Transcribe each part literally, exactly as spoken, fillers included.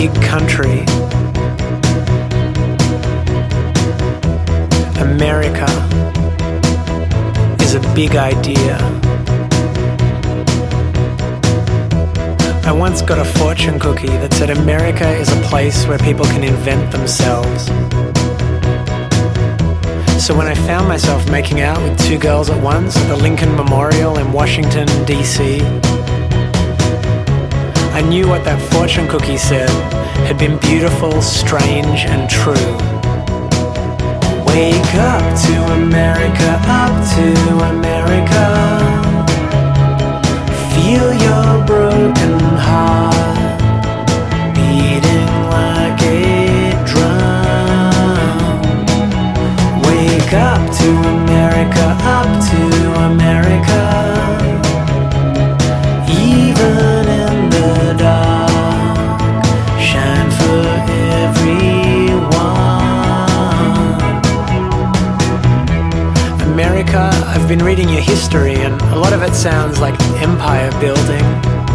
big country. America is a big idea. I once got a fortune cookie that said America is a place where people can invent themselves. So when I found myself making out with two girls at once at the Lincoln Memorial in Washington, D C, I knew what that fortune cookie said had been beautiful, strange, and true. Wake up to America, up to America. Feel your broken heart beating like a drum. Wake up to America, up to America. Even in the dark, shine for everyone. America, I've been reading your history and a lot of it sounds like empire building.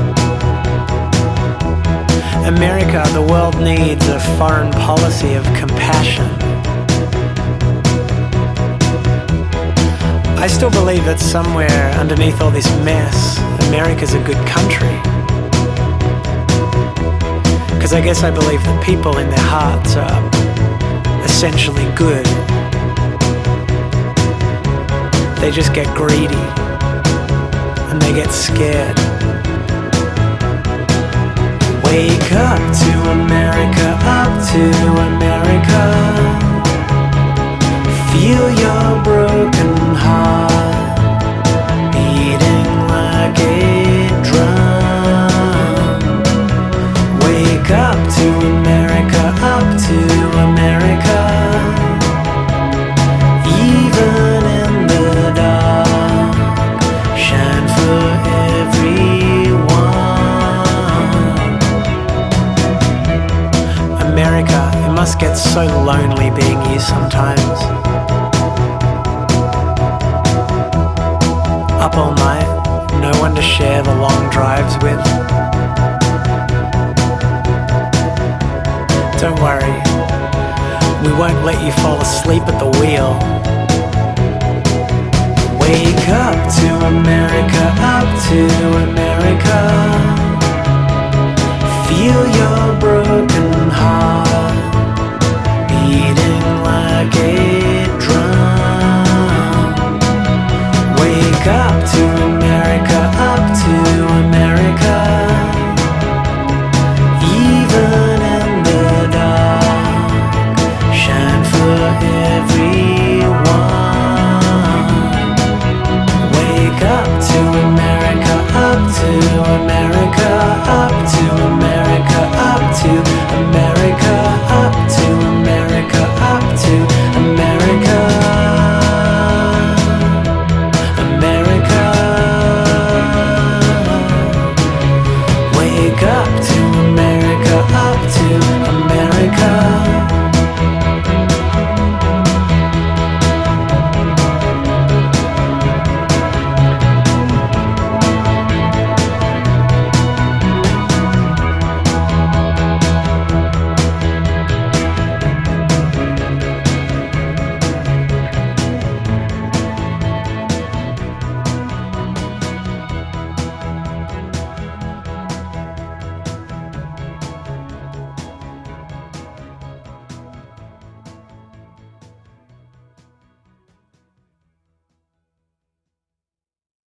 America, the world needs a foreign policy of compassion. I still believe that somewhere underneath all this mess, America's a good country. Because I guess I believe that people in their hearts are essentially good. They just get greedy and they get scared. Wake up to America, up to America. Feel your broken heart beating like a drum. Wake up to America, up to America. Even in the dark, shine for everyone. America, it must get so lonely being you sometimes. Up all night, no one to share the long drives with. Don't worry, we won't let you fall asleep at the wheel. Wake up to America, up to America. Feel your broken heart beating like a drum. Wake up to America, up to America. Even in the dark, shine for everyone. Wake up to America, up to America.